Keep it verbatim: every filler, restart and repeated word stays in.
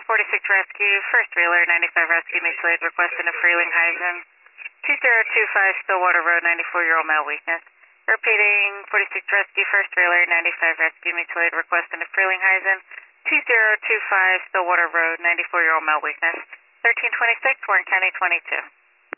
forty-six Rescue, first Wheeler, ninety-five Rescue, mutual aid request in a Frelinghuysen. two zero two five Stillwater Road, ninety-four-year-old male weakness. Repeating, forty-six Rescue, first Wheeler, ninety-five Rescue, mutual aid request in a Frelinghuysen. two zero two five Stillwater Road, ninety-four-year-old male weakness. thirteen twenty-six, Warren County twenty-two.